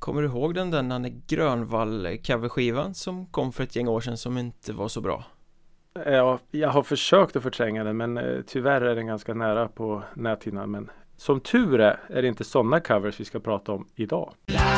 Kommer du ihåg den där Nanne Grönvall coverskivan som kom för ett gäng år sedan som inte var så bra? Ja, jag har försökt att förtränga den, men tyvärr är den ganska nära på näthinnan. Men som tur är det inte sådana covers vi ska prata om idag.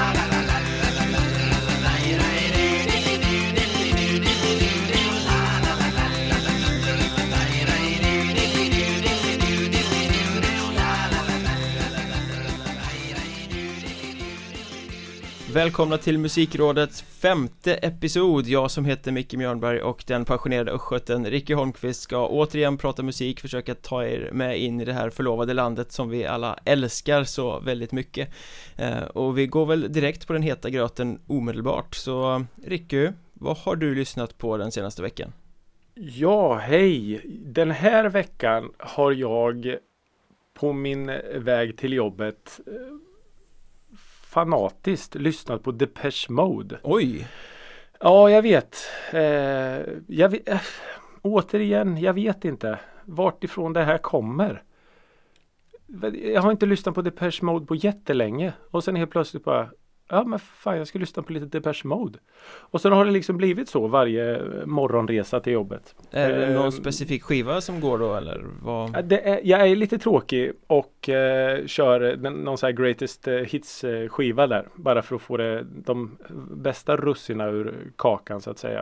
Välkomna till Musikrådets 5:e episod. Jag som heter Micke Mjörnberg och den passionerade östgöten Ricky Holmqvist ska återigen prata musik, försöka ta er med in i det här förlovade landet som vi alla älskar så väldigt mycket. Och vi går väl direkt på den heta gröten omedelbart. Så Ricky, vad har du lyssnat på den senaste veckan? Ja, hej! Den här veckan har jag på min väg till jobbet fanatiskt lyssnat på Depeche Mode. Oj! Ja, jag vet. Återigen, jag vet inte vart ifrån det här kommer. Jag har inte lyssnat på Depeche Mode på jättelänge. Och sen helt plötsligt bara, ja men fan, jag ska lyssna på lite Depeche Mode. Och sen har det liksom blivit så varje morgonresa till jobbet. Är det någon specifik skiva som går då eller vad? Jag är lite tråkig och kör någon sån här greatest hits skiva där. Bara för att få de bästa russina ur kakan så att säga.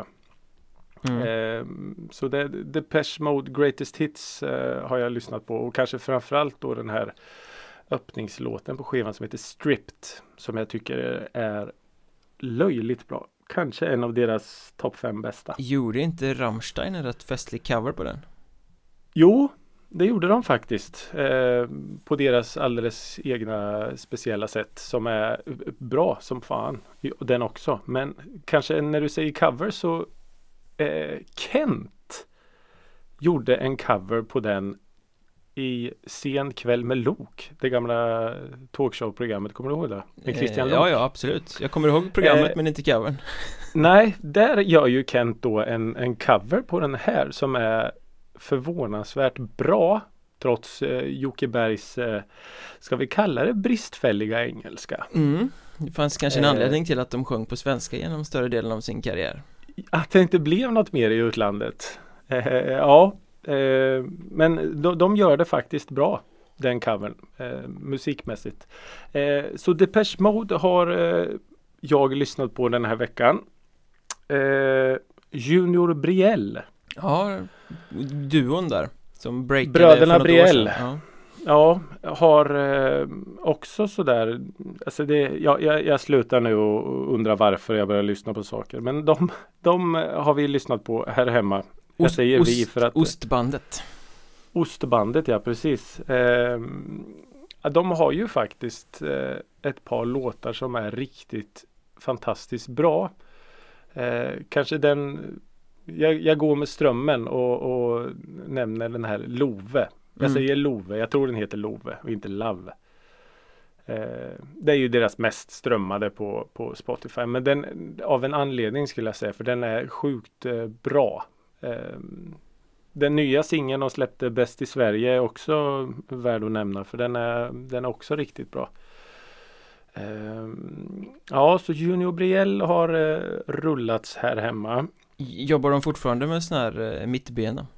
Så Depeche Mode greatest hits har jag lyssnat på. Och kanske framförallt då den här öppningslåten på skivan som heter Stripped, som jag tycker är löjligt bra. Kanske en av deras topp 5 bästa. Gjorde inte Rammstein en rätt festlig cover på den? Jo, det gjorde de faktiskt. På deras alldeles egna speciella sätt som är bra som fan. Den också. Men kanske när du säger cover så Kent gjorde en cover på den i Sen kväll med Lok, det gamla talkshow-programmet, kommer du ihåg det? Med Christian Lok. Ja, absolut. Jag kommer ihåg programmet men inte covern. Nej, där gör ju Kent då en cover på den här som är förvånansvärt bra trots Jocke Bergs, ska vi kalla det bristfälliga engelska. Det fanns kanske en anledning till att de sjöng på svenska genom större delen av sin karriär. Att det inte blev något mer i utlandet. Ja. Men de gör det faktiskt bra, den covern, musikmässigt. Så Depeche Mode har jag lyssnat på den här veckan. Junior Brielle. Ja, duon där som breakade Bröderna Brielle. Ja, har också sådär, alltså jag slutar nu och undrar varför jag börjar lyssna på saker. Men de har vi lyssnat på här hemma. Jag säger vi för att Ostbandet, ja precis. De har ju faktiskt ett par låtar som är riktigt fantastiskt bra. Kanske jag går med strömmen och nämner den här Love. Jag säger Love, jag tror den heter Love och inte Love. Det är ju deras mest strömmade på Spotify. Men den av en anledning skulle jag säga, för den är sjukt bra. Den nya singeln de släppte Bäst i Sverige är också värd att nämna, för den är också riktigt bra. Ja, så Junior Brielle har rullats här hemma. Jobbar de fortfarande med sån här mittbena?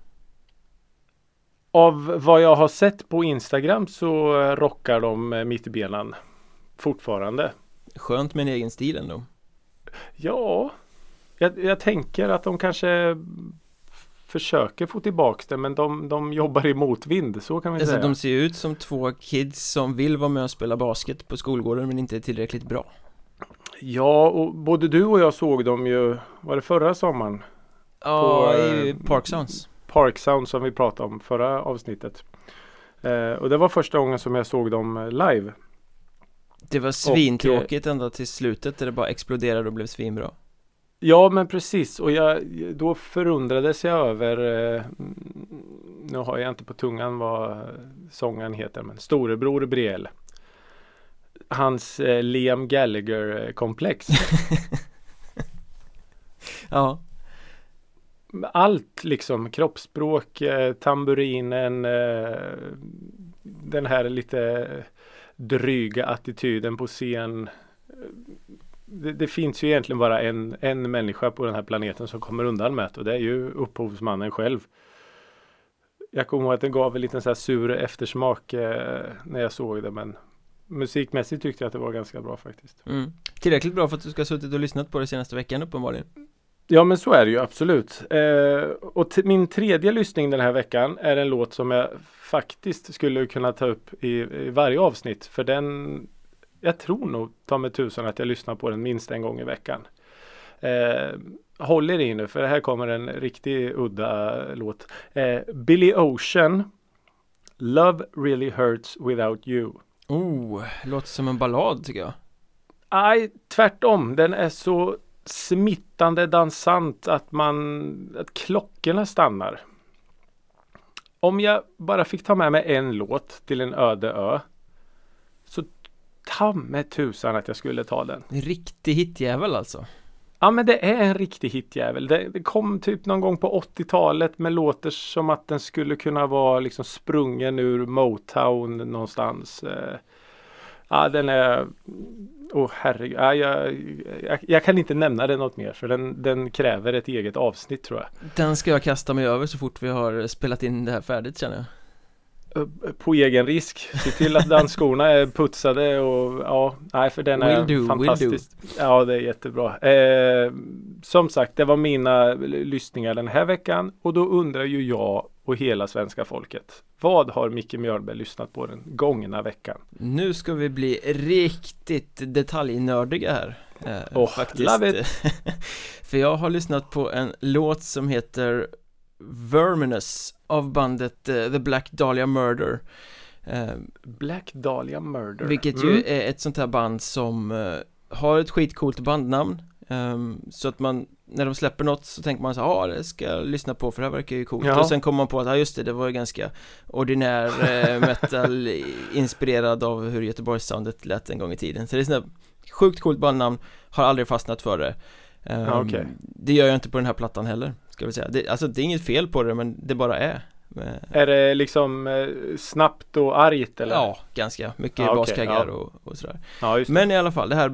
Av vad jag har sett på Instagram så rockar de mittbenan fortfarande. Skönt med en egen stil ändå. Ja, jag tänker att de kanske försöker få tillbaka det, men de jobbar i motvind, så kan vi säga. De ser ut som två kids som vill vara med och spela basket på skolgården men inte är tillräckligt bra. Ja, och både du och jag såg dem ju, var det förra sommaren? Ja, i Park Sounds. Park Sounds som vi pratade om förra avsnittet. Och det var första gången som jag såg dem live. Det var svintråkigt ända till slutet där det bara exploderade och blev svinbra. Ja, men precis. Och då förundrades jag över, nu har jag inte på tungan vad sången heter, men Storebror Brielle. Hans Liam Gallagher-komplex. Ja. Allt liksom, kroppsspråk, tamburinen, den här lite dryga attityden på scen. det finns ju egentligen bara en människa på den här planeten som kommer undan med det, och det är ju upphovsmannen själv. Jag kommer ihåg att den gav en liten så här sur eftersmak när jag såg det, men musikmässigt tyckte jag att det var ganska bra faktiskt. Tillräckligt bra för att du ska ha suttit och lyssnat på det senaste veckan uppenbarligen. Ja, men så är det ju absolut. Och min tredje lyssning den här veckan är en låt som jag faktiskt skulle kunna ta upp i varje avsnitt. För den, jag tror nog, ta med tusan att jag lyssnar på den minst en gång i veckan. Håll er i nu, för det här kommer en riktigt udda låt. Billy Ocean, Love Really Hurts Without You. Låter som en ballad tycker jag. Nej, tvärtom. Den är så smittande dansant att klockorna stannar. Om jag bara fick ta med mig en låt till en öde ö, så ta med tusan att jag skulle ta den. En riktig hitjävel alltså. Ja, men det är en riktig hitjävel. Det kom typ någon gång på 80-talet, med låter som att den skulle kunna vara liksom sprungen ur Motown någonstans. Ja, den är... herregud. Ja, jag kan inte nämna det något mer, för den kräver ett eget avsnitt, tror jag. Den ska jag kasta mig över så fort vi har spelat in det här färdigt, känner jag. På egen risk. Se till att dansskorna är putsade och för den är fantastisk. Ja, det är jättebra. Som sagt, det var mina lyssningar den här veckan, och då undrar ju jag och hela svenska folket: vad har Micke Mjörnberg lyssnat på den gångna veckan? Nu ska vi bli riktigt detaljnördiga här. Faktiskt. Love it. För jag har lyssnat på en låt som heter Verminous av bandet The Black Dahlia Murder. Black Dahlia Murder. Vilket ju är ett sånt här band som har ett skitcoolt bandnamn. Så att man, när de släpper något så tänker man så det ska jag lyssna på, för det här verkar ju coolt. Och sen kommer man på att just det var ju ganska ordinär metal inspirerad av hur Göteborgssoundet lät en gång i tiden. Så det är sånt där sjukt coolt bandnamn, har aldrig fastnat för det. Det gör jag inte på den här plattan heller, ska vi säga. Det är inget fel på det, men det bara är. Är det liksom snabbt och argt eller? Ja, ganska mycket baskaggar och sådär. Ja, men i alla fall, det här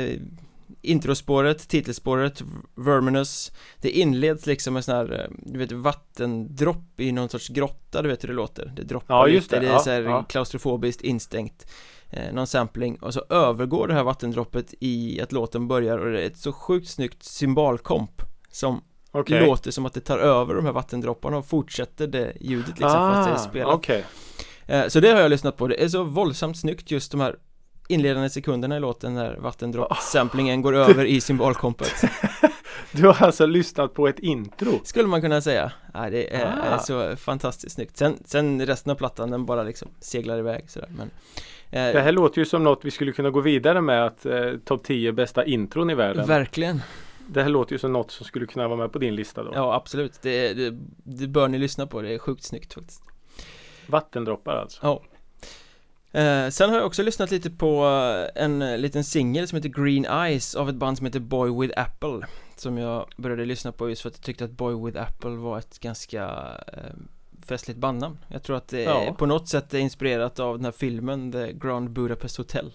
introspåret, titelspåret Verminous, det inleds liksom med sån här, du vet, vattendropp i någon sorts grotta, du vet hur det låter. Det droppar lite, det är så här klaustrofobiskt instängt. Någon sampling, och så övergår det här vattendroppet i att låten börjar, och det är ett så sjukt snyggt symbolkomp som låter som att det tar över de här vattendropparna och fortsätter det ljudet liksom fast det är spelat. Så det har jag lyssnat på. Det är så våldsamt snyggt, just de här inledande sekunderna i låten när vattendropp-samplingen går över i symbolkompet. Du har alltså lyssnat på ett intro? Skulle man kunna säga. Det är så fantastiskt snyggt. Sen resten av plattan, den bara liksom seglar iväg sådär. Men det här låter ju som något vi skulle kunna gå vidare med, att topp 10 bästa intron i världen. Verkligen. Det här låter ju som något som skulle kunna vara med på din lista då. Ja, absolut. Det bör ni lyssna på. Det är sjukt snyggt faktiskt. Vattendroppar alltså. Ja. Sen har jag också lyssnat lite på en liten singel som heter Green Eyes av ett band som heter Boy With Apple, som jag började lyssna på just för att jag tyckte att Boy With Apple var ett ganska festligt bandnamn. Jag tror att det är på något sätt är inspirerat av den här filmen The Grand Budapest Hotel.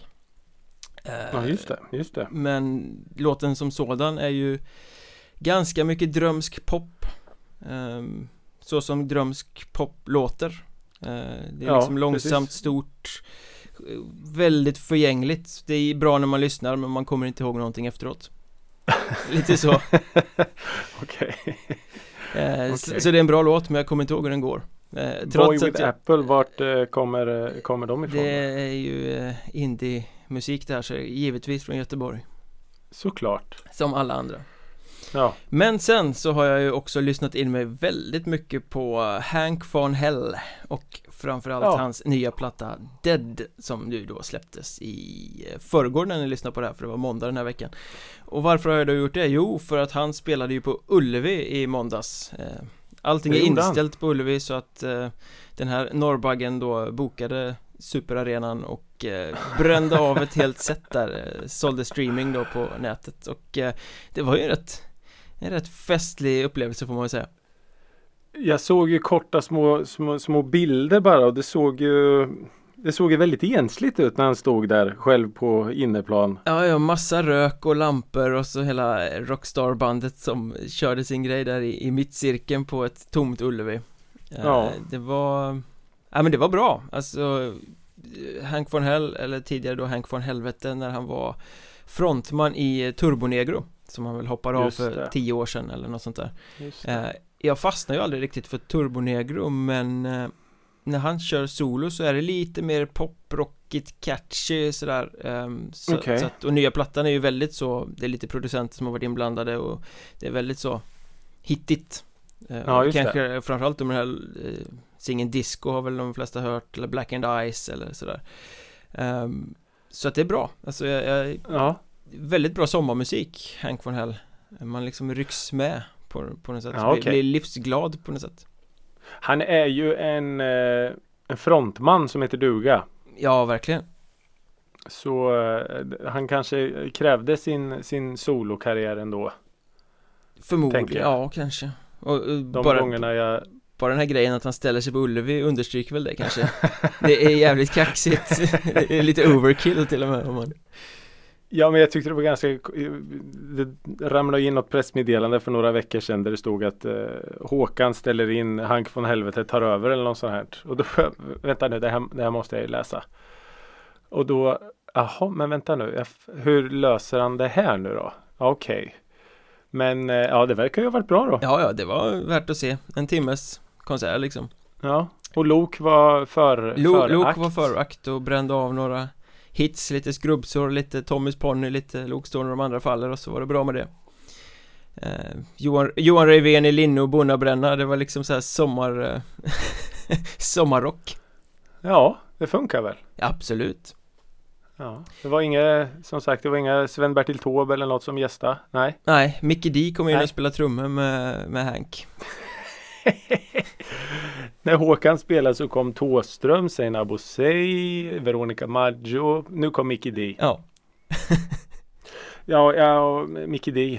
Ja, just det. Men låten som sådan är ju ganska mycket drömsk pop, så som drömsk pop låter. Det är liksom långsamt, stort, väldigt förgängligt. Det är bra när man lyssnar, men man kommer inte ihåg någonting efteråt. Lite så. Okej. Så det är en bra låt, men jag kommer inte ihåg hur den går. Boy With Apple, vart kommer de ifrån? Det är ju indie-musik där, så givetvis från Göteborg. Såklart. Som alla andra. Ja. Men sen så har jag ju också lyssnat in mig väldigt mycket på Hank von Hell, och framförallt hans nya platta Dead, som nu då släpptes i förrgår när ni lyssnade på det här, för det var måndag den här veckan. Och varför har jag då gjort det? Jo, för att han spelade ju på Ullevi i måndags. Allting är inställt på Ullevi, så att den här norrbaggen då bokade Superarenan och brände av ett helt set där, sålde streaming då på nätet, och det var ju en rätt festlig upplevelse, får man väl säga. Jag såg ju korta små bilder bara, och det såg ju det såg ju väldigt ensligt ut när han stod där själv på inneplan. Ja, massa rök och lampor och så hela Rockstar-bandet som körde sin grej där i mittcirkeln på ett tomt Ullevi. Ja. Det var... Ja, men det var bra. Alltså, Hank von Hell, eller tidigare då Hank von Helvete, när han var frontman i Turbonegro, som han väl hoppade av för 10 år sedan eller något sånt där. Jag fastnar ju aldrig riktigt för Turbonegro, men när han kör solo så är det lite mer pop-rockigt, catchy sådär. Så att, och nya plattan är ju väldigt så, det är lite producenter som har varit inblandade och det är väldigt så hittigt. Kanske framförallt de här Singen Disco har väl de flesta hört, eller Black and Ice eller sådär. Så att det är bra. Alltså väldigt bra sommarmusik, Hank von Hell. Man liksom rycks med på något sätt. Blir livsglad på något sätt. Han är ju en frontman som heter duga. Ja, verkligen. Så han kanske krävde sin solokarriär ändå. Förmodligen, ja, kanske. Och bara den här grejen att han ställer sig på Ullevi understryker väl det kanske. Det är jävligt kaxigt. Det är lite overkill till och med om man... Ja, men jag tyckte det var ganska... Det ramlade in något pressmeddelande för några veckor sedan där det stod att Håkan ställer in Hank von Helvete tar över eller något sånt här. Och då, vänta nu, det här måste jag ju läsa. Och då, men vänta nu, hur löser han det här nu då? Okej. Men det verkar ju ha varit bra då. Ja, det var värt att se. En timmes konsert liksom. Ja, och Luke var Luke var förakt och brände av några hits, lite skrubbsår, lite Tommys Ponny, lite Luke står när de andra faller, och så var det bra med det. Johan Reivén i linne och Bonnabränna, det var liksom så här sommarrock. Ja, det funkar väl. Absolut. Ja, det var inga Sven-Bertil Taube eller något som gästa. Nej, Mickey D kom in och spelade trummor med Hank. När Håkan spelade så kom Thåström, Sein Abosey, Veronica Maggio, nu kom Mickey D. Ja. ja, Mickey D.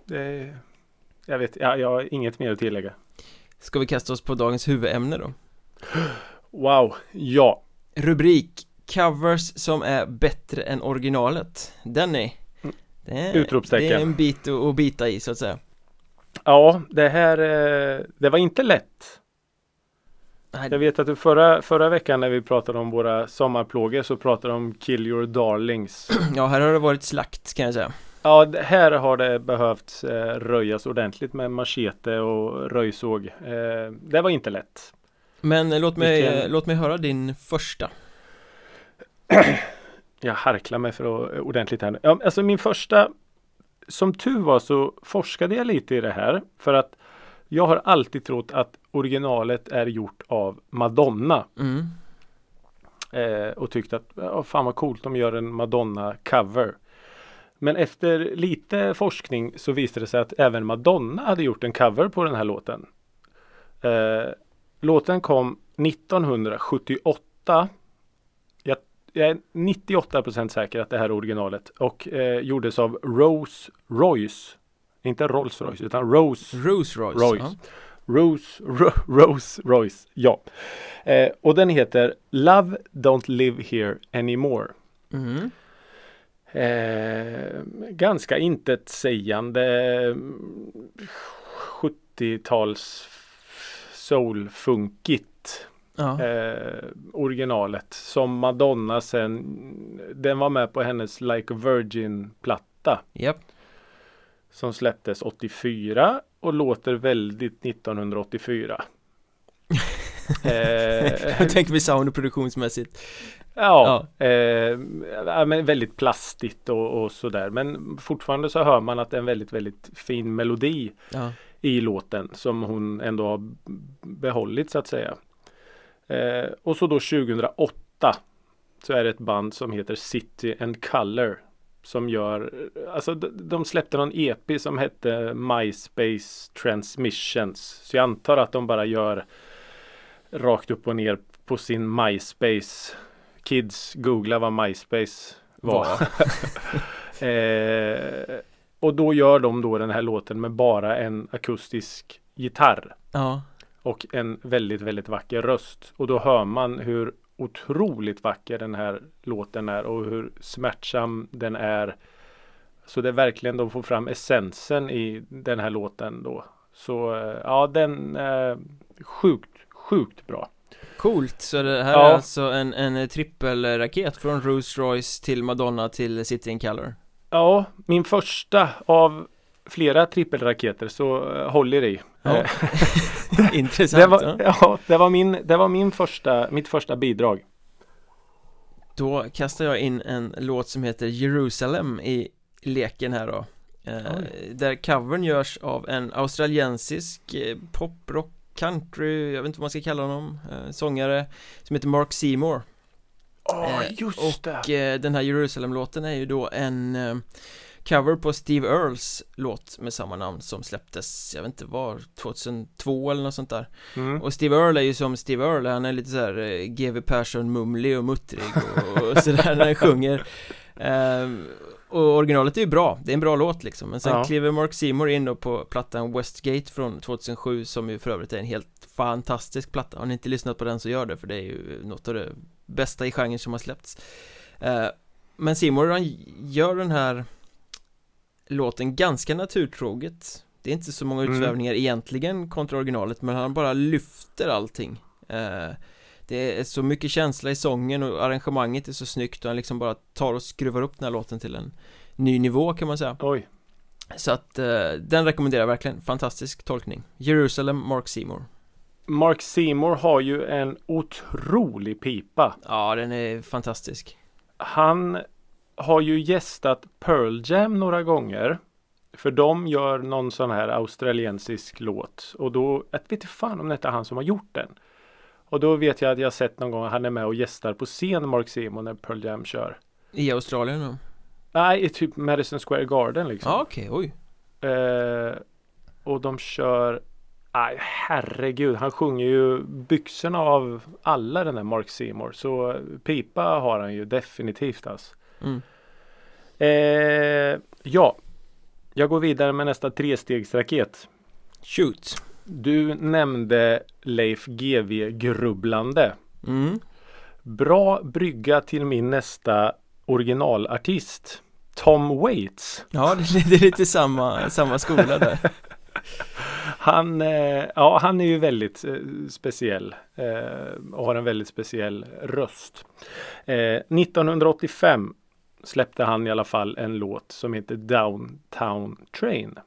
Jag har inget mer att tillägga. Ska vi kasta oss på dagens huvudämne då? Wow, ja. Rubrik: covers som är bättre än originalet. Det är en bit att bita i, så att säga. Ja, det var inte lätt. Nej. Jag vet att du förra veckan när vi pratade om våra sommarplågor så pratade om Kill Your Darlings. Ja, här har det varit slakt, kan jag säga. Ja, här har det behövt röjas ordentligt med machete och röjsåg. Det var inte lätt. Men låt mig höra din första. Jag harklar mig för att ordentligt här nu. Ja, alltså min första, som tur var så forskade jag lite i det här, för att jag har alltid trott att originalet är gjort av Madonna. Och tyckte att fan vad coolt de gör en Madonna-cover. Men efter lite forskning så visade det sig att även Madonna hade gjort en cover på den här låten. Låten kom 1978. Jag är 98% säker att det här är originalet. Och gjordes av Rose Royce. Inte Rolls Royce utan Rose Royce. Ja. Rose Royce, ja. Och den heter Love Don't Live Here Anymore. Ganska intetsägande 70-tals soul-funkigt. Originalet som Madonna sen, den var med på hennes Like a Virgin-platta. Yep. Som släpptes 84 och låter väldigt 1984. Jag tänker vi sound och produktionsmässigt. Men väldigt plastigt och sådär. Men fortfarande så hör man att det är en väldigt, väldigt fin melodi i låten som hon ändå har behållit, så att säga. Och så då 2008 så är det ett band som heter City and Color som gör, alltså de släppte någon EP som hette MySpace Transmissions, så jag antar att de bara gör rakt upp och ner på sin MySpace. Kids, googla vad MySpace var. Och då gör de då den här låten med bara en akustisk gitarr. Och en väldigt, väldigt vacker röst. Och då hör man hur otroligt vacker den här låten är och hur smärtsam den är. Så det är verkligen de får fram essensen i den här låten då. Så ja, den är sjukt bra. Coolt, så det här är alltså en trippelraket från Rolls Royce till Madonna till City in Colour. Ja, min första av flera trippelraketer, så håll er i. Ja. Intressant. Det var mitt första bidrag. Då kastar jag in en låt som heter Jerusalem i leken här då. Där covern görs av en australiensisk poprock country, jag vet inte vad man ska kalla honom, sångare som heter Mark Seymour. Just det. Och den här Jerusalem-låten är ju då en cover på Steve Earles låt med samma namn som släpptes, jag vet inte var, 2002 eller något sånt där. Och Steve Earle är ju som Steve Earle, han är lite så här GW Persson mumlig och muttrig och sådär när han sjunger. Och originalet är ju bra, det är en bra låt liksom. Men sen kliver Mark Seymour in då på plattan Westgate från 2007, som ju för övrigt är en helt fantastisk platta. Har ni inte lyssnat på den så gör det, för det är ju något av det bästa i genren som har släppts. Men Seymour, han gör den här låten ganska naturtroget. Det är inte så många utsvävningar egentligen kontra originalet, men han bara lyfter allting. Det är så mycket känsla i sången och arrangemanget är så snyggt, och han liksom bara tar och skruvar upp den här låten till en ny nivå, kan man säga. Oj. Så att den rekommenderar jag verkligen. Fantastisk tolkning. Jerusalem, Mark Seymour. Mark Seymour har ju en otrolig pipa. Ja, den är fantastisk. Han har ju gästat Pearl Jam några gånger. För de gör någon sån här australiensisk låt. Och då, jag vet inte fan om det är han som har gjort den. Och då vet jag att jag har sett någon gång att han är med och gästar på scen, Mark Seymour, när Pearl Jam kör. I Australien då? Nej, i typ Madison Square Garden liksom. Ja, okej, oj. Och de kör... Nej, herregud, han sjunger ju byxorna av alla, den där Mark Seymour. Så pipa har han ju definitivt alltså. Ja, jag går vidare med nästa trestegsraket. Shoot. Du nämnde Leif GW grubblande. Bra brygga till min nästa originalartist, Tom Waits. Ja, det är lite samma skola där. Han är ju väldigt speciell och har en väldigt speciell röst. 1985 släppte han i alla fall en låt som heter Downtown Train.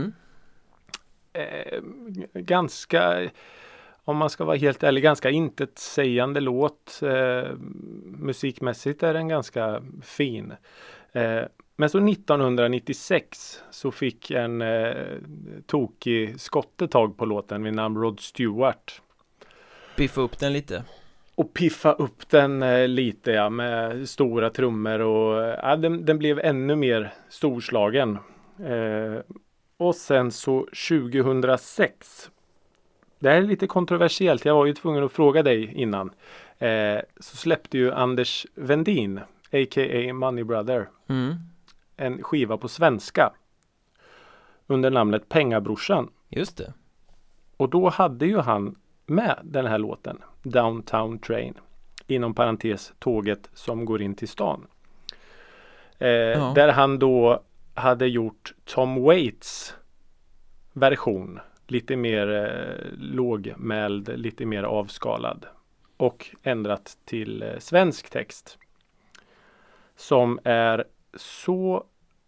Ganska, om man ska vara helt ärlig, ganska intetsägande låt. Musikmässigt är den ganska fin. Men så 1996 så fick en tokig skotte tag på låten vid namn Rod Stewart. Piffa upp den lite. Och piffa upp den lite, ja, med stora trummor och den blev ännu mer storslagen. Och sen så 2006, det här är lite kontroversiellt, jag var ju tvungen att fråga dig innan, så släppte ju Anders Vendin, a.k.a. Money Brother, en skiva på svenska under namnet Pengabrorsan. Just det. Och då hade ju han med den här låten, Downtown Train, inom parentes tåget som går in till stan. Där han då hade gjort Tom Waits version, lite mer lågmäld, lite mer avskalad, och ändrat till svensk text som är så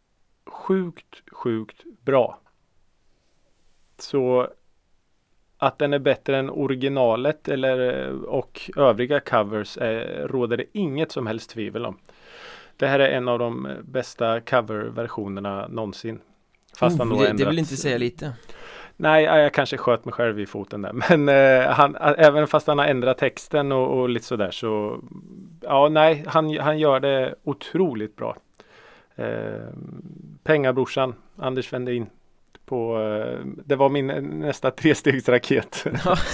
sjukt bra. Så att den är bättre än originalet och övriga covers råder det inget som helst tvivel om. Det här är en av de bästa coverversionerna någonsin. Fast han ändrat... Det vill inte säga lite. Nej, jag kanske sköt mig själv i foten där. Men även fast han har ändrat texten och lite sådär, så ja, nej, han gör det otroligt bra. Pengabrorsan, Anders Vendin. Det var min nästa trestegsraket.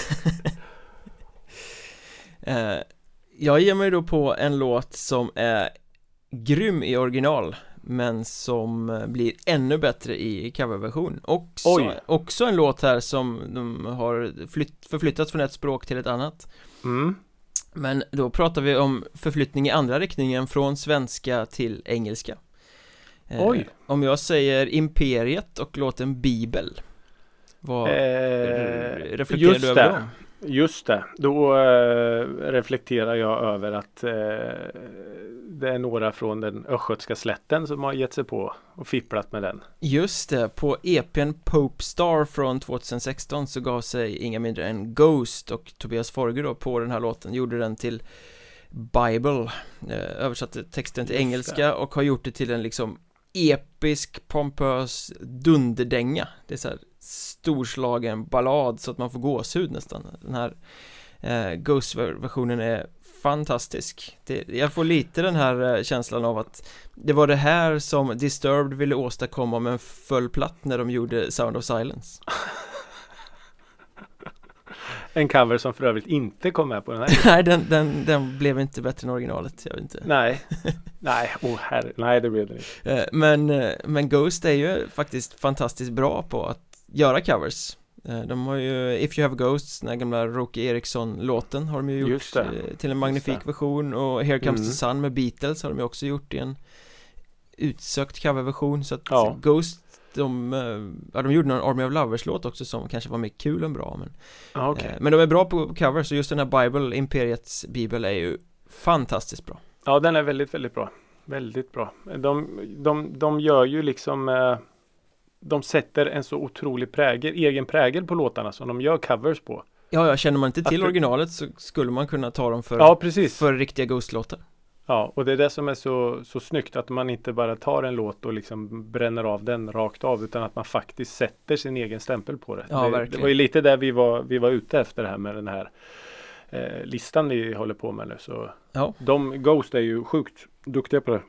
Jag ger mig då på en låt som är grym i original, men som blir ännu bättre i coverversion. Också en låt här som de har förflyttat från ett språk till ett annat. Men då pratar vi om förflyttning i andra riktningen, från svenska till engelska. Oj. Om jag säger Imperiet och låten Bibel, vad reflekterar du över dem? Just det, då reflekterar jag över att det är några från den östgötska slätten som har gett sig på och fipplat med den. Just det, på EP:n Pope Star från 2016 så gav sig inga mindre än Ghost och Tobias Forge då på den här låten, gjorde den till Bible, översatte texten till engelska och har gjort det till en liksom episk, pompös dunderdänga. Det är så här storslagen ballad så att man får gåshud nästan. Den här Ghost-versionen är fantastisk. Jag får lite den här känslan av att det var det här som Disturbed ville åstadkomma med en full platt när de gjorde Sound of Silence. En cover som för övrigt inte kom med på den här. Nej, den blev inte bättre än originalet, jag vet inte. Nej, nej, det blev det inte. Men Ghost är ju faktiskt fantastiskt bra på att göra covers. De har ju If You Have Ghosts, den här gamla Roky Eriksson-låten har de ju gjort till en magnifik version, och Here Comes the Sun med Beatles har de ju också gjort i en utsökt coverversion, så att Ghost de gjorde någon Army of Lovers-låt också som kanske var mer kul än bra, men de är bra på cover, så just den här Bible, Imperiets Bibel, är ju fantastiskt bra. Ja, den är väldigt, väldigt bra. Väldigt bra. De gör ju liksom de sätter en så otrolig egen prägel på låtarna som de gör covers på. Ja, känner man inte till originalet så skulle man kunna ta dem för riktiga Ghost-låtar. Ja, och det är det som är så snyggt, att man inte bara tar en låt och liksom bränner av den rakt av, utan att man faktiskt sätter sin egen stämpel på det. Ja, det var ju lite där vi var ute efter det här med den här listan vi håller på med nu. Så Ghost är ju sjukt duktiga på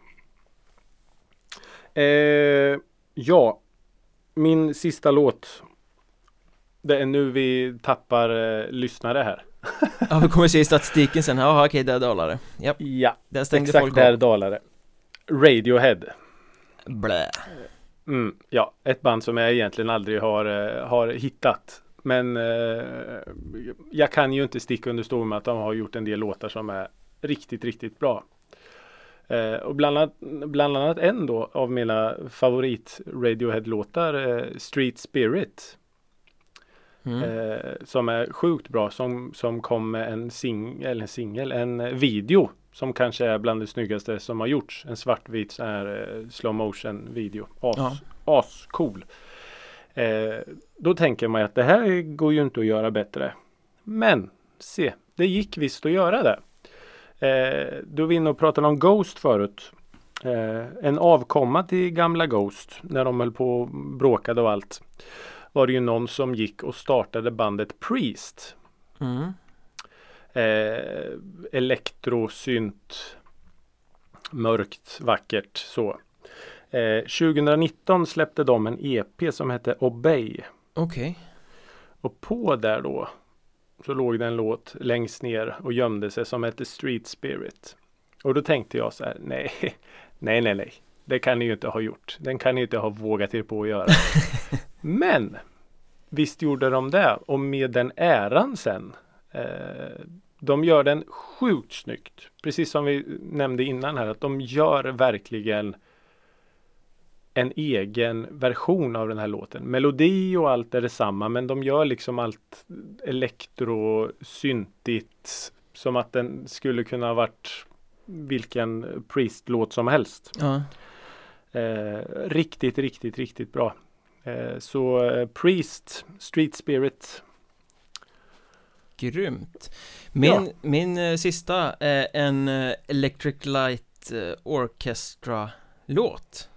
det. Min sista låt, det är nu vi tappar lyssnare här. Ja, vi kommer se i statistiken sen. Ja, okej, där dalare. Yep. Ja, där stängde exakt, folk där dalare. Radiohead. Blä. Ja, ett band som jag egentligen aldrig har hittat. Men jag kan ju inte sticka under stol med att de har gjort en del låtar som är riktigt, riktigt bra. Och bland annat en då av mina favorit Radiohead-låtar, Street Spirit. Som är sjukt bra, som kom med en video som kanske är bland det snyggaste som har gjorts, en svartvit så här slow motion video, cool. Då tänker man att det här går ju inte att göra bättre, men se, det gick visst att göra det. Då vi inne och pratade om Ghost förut, en avkomma till gamla Ghost när de höll på och bråkade och allt, var det ju någon som gick och startade bandet Priest. Elektrosynt, mörkt, vackert så. 2019 släppte de en EP som hette Obey. Okej. Och på där då så låg det en låt längst ner och gömde sig som hette Street Spirit. Och då tänkte jag så här, nej. Det kan ni ju inte ha gjort. Den kan ni ju inte ha vågat er på att göra. Men visst gjorde de det. Och med den äran sen. De gör den sjukt snyggt. Precis som vi nämnde innan här. Att de gör verkligen en egen version av den här låten. Melodi och allt är detsamma. Men de gör liksom allt elektrosyntigt. Som att den skulle kunna ha varit vilken Priest-låt som helst. Ja. Riktigt bra. Så Priest, Street Spirit. Grymt. Min sista är en Electric Light Orchestra-låt.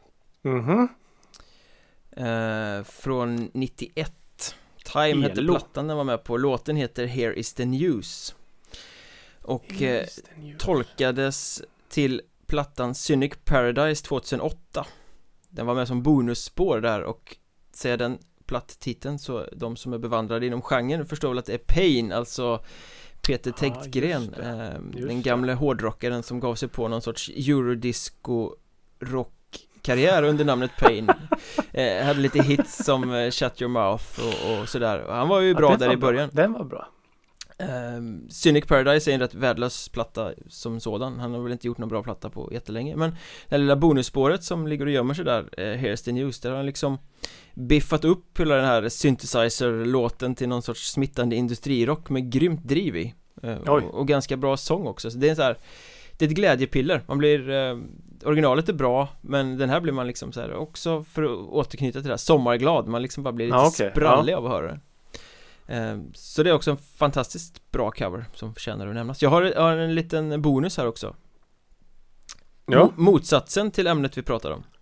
Från 91. Time hette plattan den var med på. Låten heter Here Is The News. Och tolkades till plattan Cynic Paradise 2008. Den var med som bonusspår där, och säger den platttiteln så de som är bevandrade inom genren förstår väl att det är Pain, alltså Peter Tegtgren, den gamla hårdrockaren som gav sig på någon sorts eurodisco rockkarriär under namnet Pain. Hade lite hits som Shut Your Mouth och sådär. Han var ju bra där i början. Den var bra. Cynic Paradise är en rätt värdelös platta som sådan. Han har väl inte gjort någon bra platta på jättelänge. Men det lilla bonusspåret som ligger och gömmer sig där, Here's the News, där har han liksom biffat upp hela den här synthesizer-låten till någon sorts smittande industrirock med grymt driv i. Och ganska bra sång också. Så det är så här, det är ett glädjepiller. Man blir originalet är bra, men den här blir man liksom så här, också för att återknyta till det här, sommarglad. Man liksom bara blir lite sprallig av att höra det. Så det är också en fantastiskt bra cover som förtjänar att nämnas. Jag har en liten bonus här också. Motsatsen till ämnet vi pratar om.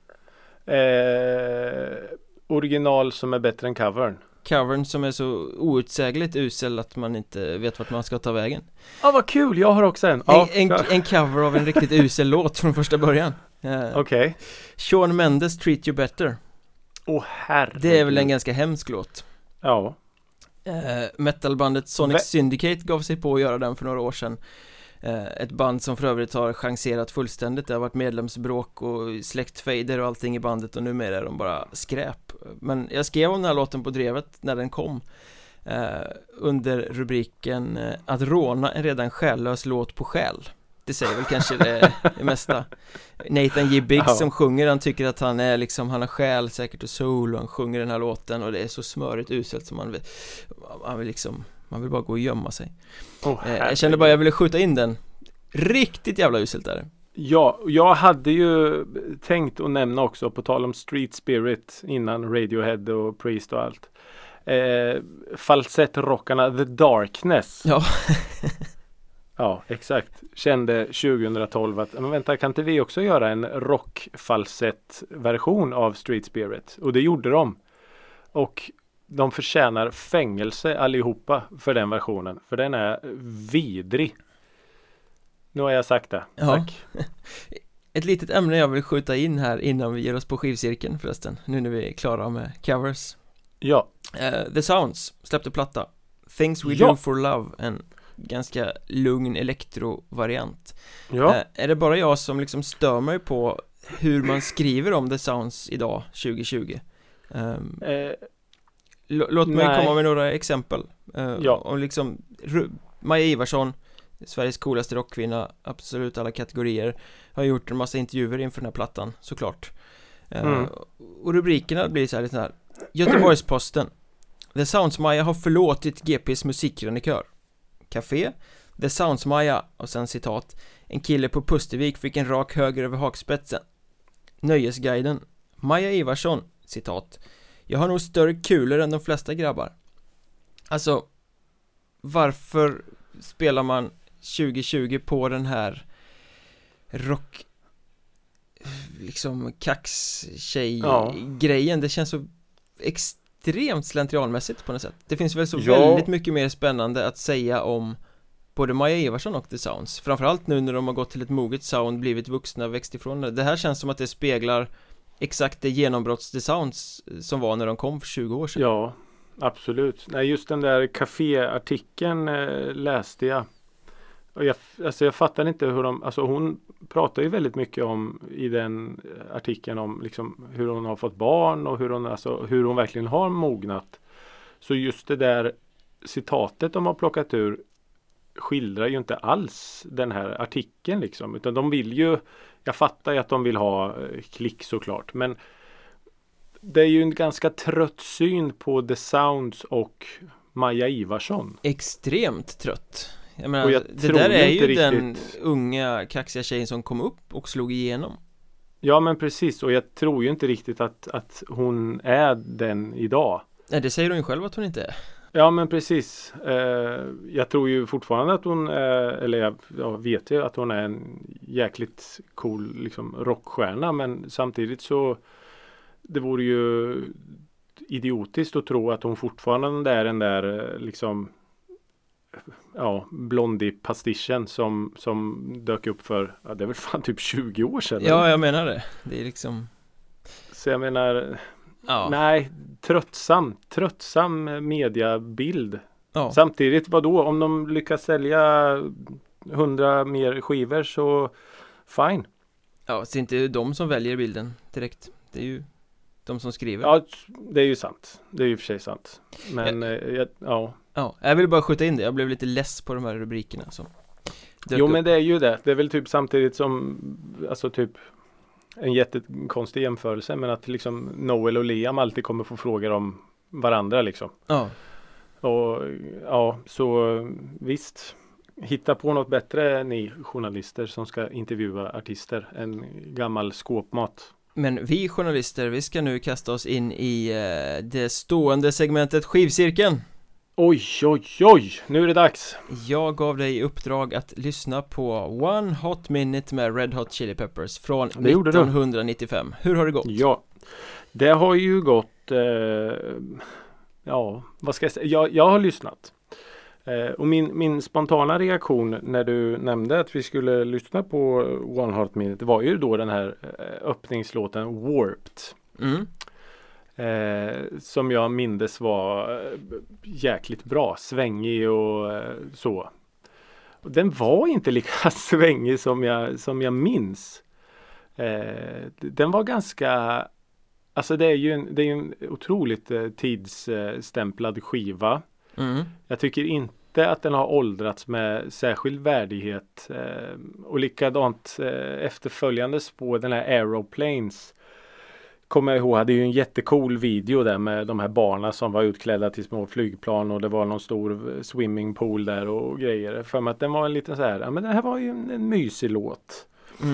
Original som är bättre än covern. Covern som är så outsägligt usel att man inte vet vart man ska ta vägen. Vad kul, jag har också en. En cover av en riktigt usel låt från första början. Okej. Shawn Mendes, Treat You Better. Herregud. Det är väl en ganska hemsk låt. Ja. Metalbandet Sonic Syndicate gav sig på att göra den för några år sedan. Ett band som för övrigt har chanserat fullständigt. Det har varit medlemsbråk och släktfejder och allting i bandet, och numera är de bara skräp. Men jag skrev om den här låten på drevet när den kom, under rubriken att råna en redan själlös låt på själ. Det säger väl kanske det mesta. Nathan J. Biggs som sjunger, han tycker att han är liksom, han har själ säkert och soul, och han sjunger den här låten och det är så smörigt uselt som man vill bara gå och gömma sig. Jag kände bara jag ville skjuta in den. Riktigt jävla uselt där. Ja, jag hade ju tänkt att nämna också, på tal om Street Spirit innan Radiohead och Priest och allt, falsettrockarna The Darkness. Ja. Ja, exakt. Kände 2012 att, men vänta, kan inte vi också göra en rockfalsett-version av Street Spirit? Och det gjorde de. Och de förtjänar fängelse allihopa för den versionen. För den är vidrig. Nu har jag sagt det. Tack. Ett litet ämne jag vill skjuta in här innan vi ger oss på skivcirkeln förresten. Nu när vi är klara med covers. Ja. The Sounds släppte platta. Things We Do For Love. En ganska lugn elektro-variant. Är det bara jag som liksom stör mig på hur man skriver om The Sounds idag 2020? Låt mig komma med några exempel. Och liksom Maja Ivarsson, Sveriges coolaste rockkvinna, absolut alla kategorier, har gjort en massa intervjuer inför den här plattan, såklart. Och rubrikerna blir så här: Göteborgs-Posten: The Sounds Maja har förlåtit GPs musikkrönikör. Café: The Sounds Maja, och sen citat: en kille på Pustervik fick en rak höger över hakspetsen. Nöjesguiden: Maja Ivarsson, citat: jag har nog större kulor än de flesta grabbar. Alltså, varför spelar man 2020 på den här rock liksom kax-tjej-grejen? Det känns så extremt slentrianmässigt på något sätt. Det finns väl så väldigt mycket mer spännande att säga om både Maja Ivarsson och The Sounds. Framförallt nu när de har gått till ett moget sound, blivit vuxna, växt ifrån det. Det här känns som att det speglar exakt det genombrotts The Sounds som var när de kom för 20 år sedan. Ja, absolut. Nej, just den där café-artikeln läste jag. Och jag fattar inte hur hon pratar ju väldigt mycket om i den artikeln om liksom hur hon har fått barn och hur hon verkligen har mognat. Så just det där citatet de har plockat ur skildrar ju inte alls den här artikeln liksom, utan de vill ju, jag fattar ju att de vill ha klick såklart, men det är ju en ganska trött syn på The Sounds och Maja Ivarsson. Extremt trött. Jag menar, det där är ju riktigt den unga kaxiga tjejen som kom upp och slog igenom. Ja, men precis, och jag tror ju inte riktigt att hon är den idag. Nej, det säger hon ju själv att hon inte är. Ja, men precis. Jag tror ju fortfarande att hon eller jag vet ju att hon är en jäkligt cool liksom rockstjärna, men samtidigt så det vore ju idiotiskt att tro att hon fortfarande är den där liksom Blondie-pastischen som dök upp för, det är väl fan typ 20 år sedan. Ja, jag menar det. Det är liksom, så jag menar, nej, tröttsam mediabild. Ja. Samtidigt, vadå? Om de lyckas sälja 100 mer skivor så fine. Ja, så inte de som väljer bilden direkt. Det är ju de som skriver. Ja, det är ju sant. Det är ju för sig sant. Men Ja, jag vill bara skjuta in det. Jag blev lite less på de här rubrikerna som Jo, men det är ju det. Det är väl typ samtidigt som, alltså typ en jättekonstig jämförelse, men att liksom Noel och Liam alltid kommer få frågor om varandra liksom. Ja. Och ja, så visst, hitta på något bättre ni journalister som ska intervjua artister än gammal skåpmat. Men vi journalister, vi ska nu kasta oss in i det stående segmentet Skivcirkeln. Oj, oj, oj, nu är det dags. Jag gav dig i uppdrag att lyssna på One Hot Minute med Red Hot Chili Peppers från 1995. Hur har det gått? Ja, det har ju gått, ja, vad ska jag säga? Jag har lyssnat. Och min spontana reaktion när du nämnde att vi skulle lyssna på One Hot Minute var ju då den här öppningslåten Warped. Som jag mindes var jäkligt bra, svängig och så. Och den var inte lika svängig som jag minns. Den var ganska, alltså det är ju en otroligt tidsstämplad skiva. Jag tycker inte att den har åldrats med särskild värdighet. Och likadant efterföljande spår, den här Aeroplanes. Kommer jag ihåg, hade ju en jättecool video där med de här barnen som var utklädda till små flygplan och det var någon stor swimmingpool där och grejer. För mig att den var en liten så här, ja men det här var ju en mysig låt.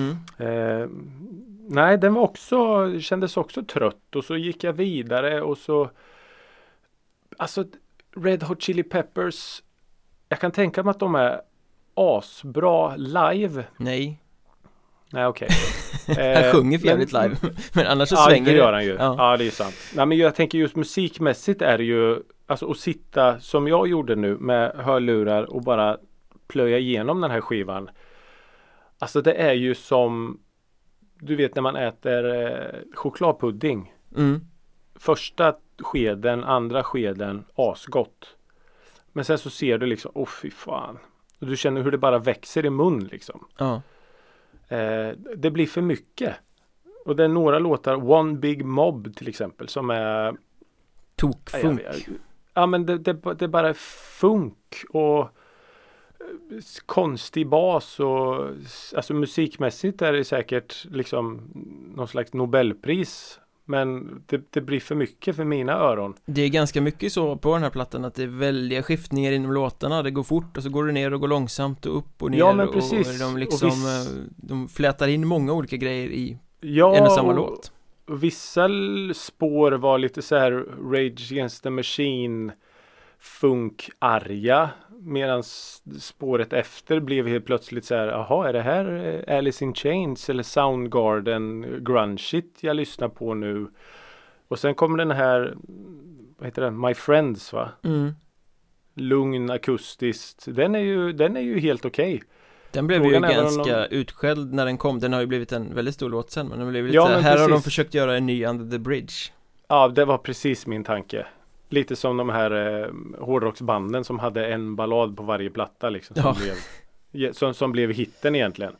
Nej, den var också, kändes också trött och så gick jag vidare och så, alltså Red Hot Chili Peppers, jag kan tänka mig att de är asbra live. Nej, okej. Han sjunger för jävligt live. Men annars så ja, svänger det gör han ju. Ja. Ja, det är sant. Nej, men jag tänker just musikmässigt är det ju, alltså att sitta som jag gjorde nu med hörlurar och bara plöja igenom den här skivan. Alltså det är ju som, du vet när man äter chokladpudding. Första skeden, andra skeden, asgott. Men sen så ser du liksom, fy fan. Och du känner hur det bara växer i mun liksom. Ja. Det blir för mycket. Och det är några låtar, One Big Mob till exempel, som är tokfunk. Ja, men det är bara funk och konstig bas och alltså musikmässigt är det säkert liksom någon slags Nobelpris. Men det blir för mycket för mina öron. Det är ganska mycket så på den här plattan att det är väldiga skiftningar inom låtarna. Det går fort och så går det ner och går långsamt och upp och ner. Ja, men precis. Och de liksom, de flätar in många olika grejer i en och samma låt. Vissa spår var lite så här Rage Against the Machine funk-arga. Medan spåret efter blev helt plötsligt så här, jaha, är det här Alice in Chains eller Soundgarden grunge shit jag lyssnar på nu? Och sen kommer den här, vad heter den? My Friends, va? Lugn, akustiskt. Den är ju helt okej. Den blev ju ganska utskälld när den kom. Den har ju blivit en väldigt stor låt sen. Men den blev lite, här precis. har de försökt göra en ny Under the Bridge. Ja, det var precis min tanke. Lite som de här hårdrocksbanden som hade en ballad på varje platta liksom, som blev hitten egentligen.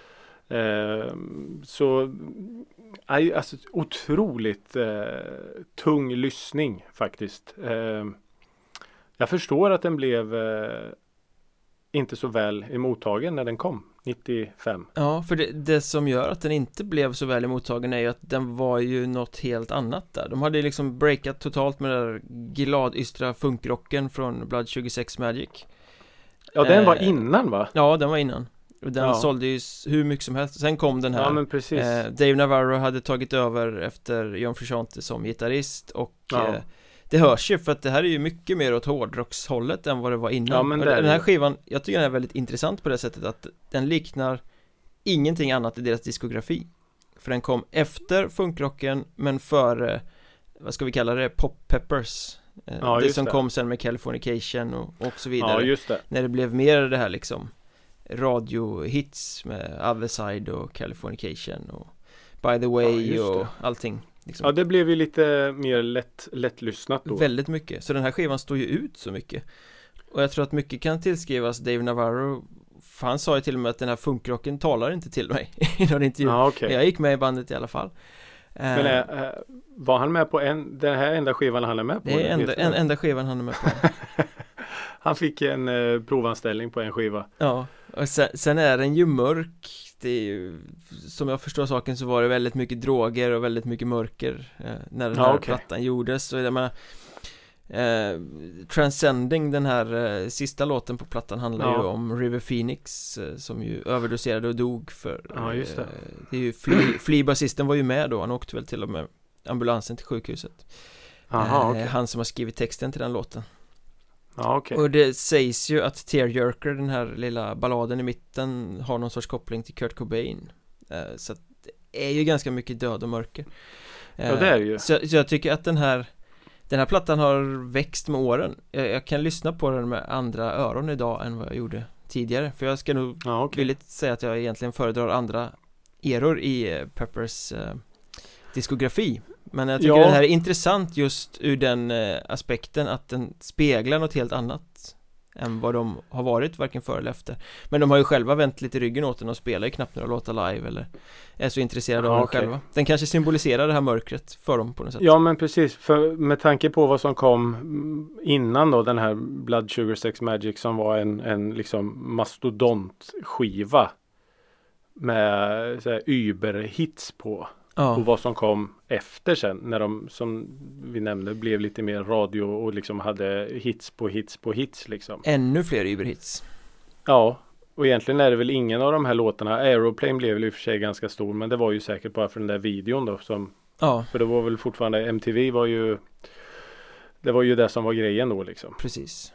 Så alltså otroligt tung lyssning faktiskt. Jag förstår att den blev inte så väl emottagen när den kom 95. Ja, för det som gör att den inte blev så väl emottagen är ju att den var ju något helt annat där. De hade liksom breakat totalt med den där gladystra funkrocken från Blood Sugar Sex Magic. Ja, den var innan, va? Ja, den var innan. Och den sålde ju hur mycket som helst. Sen kom den här. Ja, men precis. Dave Navarro hade tagit över efter John Frusciante som gitarrist och det hörs ju för att det här är ju mycket mer åt hårdrockshållet än vad det var innan. Ja, men den här skivan, jag tycker den är väldigt intressant på det sättet att den liknar ingenting annat i deras diskografi. För den kom efter funkrocken men före, vad ska vi kalla det, Pop Peppers. Det som kom sen med Californication och så vidare. Ja, just det. När det blev mer det här liksom radiohits med Other Side och Californication och By the Way och allting. Liksom. Ja, det blev ju lite mer lättlyssnat då. Väldigt mycket, så den här skivan står ju ut så mycket. Och jag tror att mycket kan tillskrivas Dave Navarro. För han sa ju till och med att den här funkrocken talar inte till mig i någon intervju. Okay. Jag gick med i bandet i alla fall. Men var han med på den här enda skivan han är med på? Det är enda skivan han är med på. Han fick en provanställning på en skiva. Ja, och sen är den ju mörk. Det är ju, som jag förstår saken så var det väldigt mycket droger och väldigt mycket mörker när den här plattan gjordes. Så jag menar, Transcending, den här sista låten på plattan, handlar ju om River Phoenix som ju överdoserade och dog för just det. Det är ju Flea-basisten var ju med då, han åkte väl till och med ambulansen till sjukhuset. Han som har skrivit texten till den låten. Och det sägs ju att Tearjerker, den här lilla balladen i mitten, har någon sorts koppling till Kurt Cobain. Så att det är ju ganska mycket död och mörker. Ja, det är ju. Så jag tycker att den här plattan har växt med åren. Jag kan lyssna på den med andra öron idag än vad jag gjorde tidigare. För jag ska nog villigt säga att jag egentligen föredrar andra eror i Peppers diskografi. Men jag tycker den här är intressant just ur den aspekten att den speglar något helt annat än vad de har varit, varken före eller efter. Men de har ju själva vänt lite ryggen åt den och spelar ju knappt några låtar live eller är så intresserade av den själva. Den kanske symboliserar det här mörkret för dem på något sätt. Ja, men precis, för med tanke på vad som kom innan då, den här Blood Sugar Sex Magik, som var en liksom mastodontskiva med så här überhits på. Och vad som kom efter sen, när de, som vi nämnde, blev lite mer radio och liksom hade hits på hits på hits liksom. Ännu fler überhits. Ja, och egentligen är det väl ingen av de här låtarna. Aeroplane blev väl i och för sig ganska stor, men det var ju säkert bara för den där videon då som, för det var väl fortfarande, MTV var ju, det var ju det som var grejen då liksom. Precis.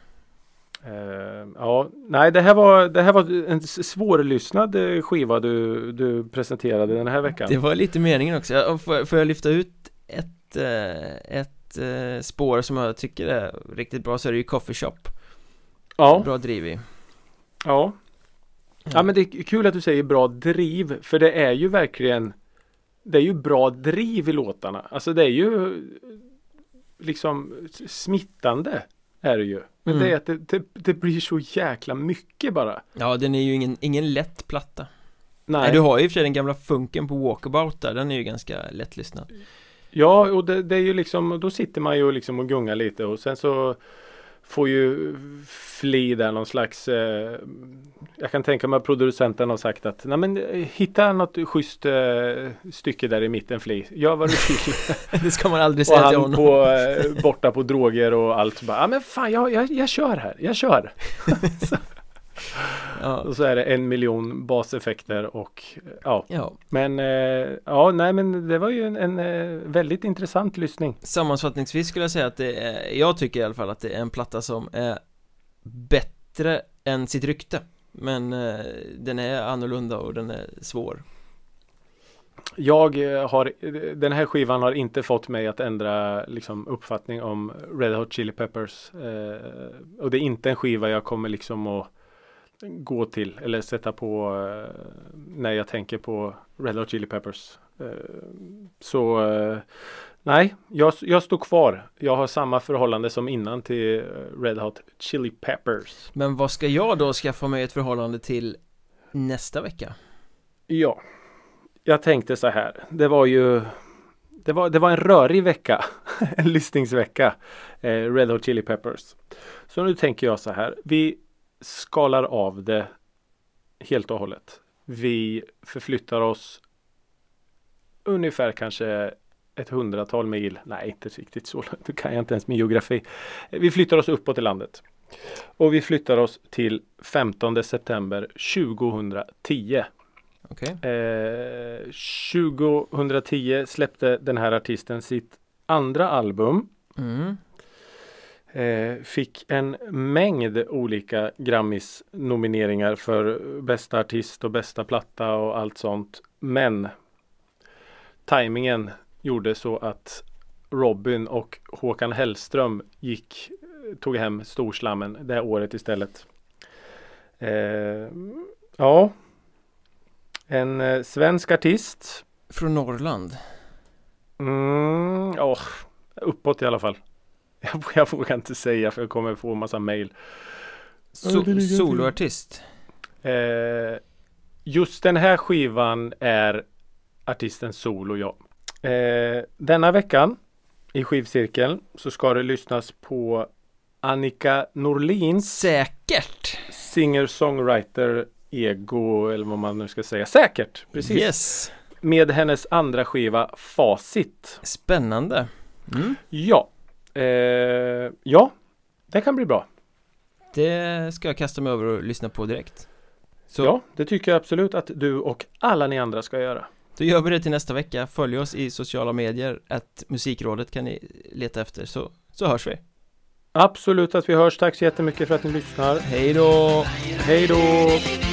Nej, det här var en svårlyssnad skiva du presenterade den här veckan. Det var lite meningen också. Får jag lyfta ut ett spår som jag tycker är riktigt bra, så är det ju Coffee Shop. Ja. Bra driv i. Ja, men det är kul att du säger bra driv, för det är ju verkligen, det är ju bra driv i låtarna. Alltså det är ju liksom smittande. Är det ju. Men det är att det blir så jäkla mycket bara. Ja, den är ju ingen lätt platta. Nej, du har ju i och för sig den gamla funken på Walkabout där. Den är ju ganska lättlyssnad. Ja, och det är ju liksom, då sitter man ju liksom och gungar lite, och sen så får ju Flea där någon slags jag kan tänka mig att producenten har sagt att nej, men hitta något schysst stycke där i mitten, Flea. Gör vad du vill. Det ska man aldrig säga till honom. Borta på droger och allt. Bara, men fan, jag kör här. Jag kör. Och så är det 1 miljon baseffekter och men men det var ju en väldigt intressant lyssning. Sammanfattningsvis skulle jag säga att jag tycker i alla fall att det är en platta som är bättre än sitt rykte, men den är annorlunda och den är svår. Den här skivan har inte fått mig att ändra liksom uppfattning om Red Hot Chili Peppers, och det är inte en skiva jag kommer liksom att gå till eller sätta på när jag tänker på Red Hot Chili Peppers. Nej, jag står kvar. Jag har samma förhållande som innan till Red Hot Chili Peppers. Men vad ska jag då skaffa mig ett förhållande till nästa vecka? Ja, jag tänkte så här. Det var en rörig vecka. En lyssningsvecka. Red Hot Chili Peppers. Så nu tänker jag så här. Vi skalar av det helt och hållet. Vi förflyttar oss ungefär kanske 100-tal mil. Nej, inte riktigt så. Det kan jag inte ens med geografi. Vi flyttar oss uppåt i landet. Och vi flyttar oss till 15 september 2010. Okay. 2010 släppte den här artisten sitt andra album. Fick en mängd olika Grammis-nomineringar för bästa artist och bästa platta och allt sånt. Men tajmingen gjorde så att Robin och Håkan Hellström tog hem storslammen det året istället. En svensk artist. Från Norrland. Uppåt i alla fall. Jag vågar inte säga, för jag kommer få en massa mejl. Soloartist. Just den här skivan är artisten solo, ja. Denna veckan i skivcirkeln så ska det lyssnas på Annika Norlins Säkert! singer-songwriter ego, eller vad man nu ska säga. Säkert, precis. Yes! Med hennes andra skiva Facit. Spännande! Ja. Ja, det kan bli bra. Det ska jag kasta mig över och lyssna på direkt. Så Ja, det tycker jag absolut att du och alla ni andra ska göra. då gör vi det till nästa vecka. Följ oss i sociala medier. @musikrådet kan ni leta efter, så hörs vi. Absolut att vi hörs. Tack så jättemycket för att ni lyssnar. Hej då! Hej då!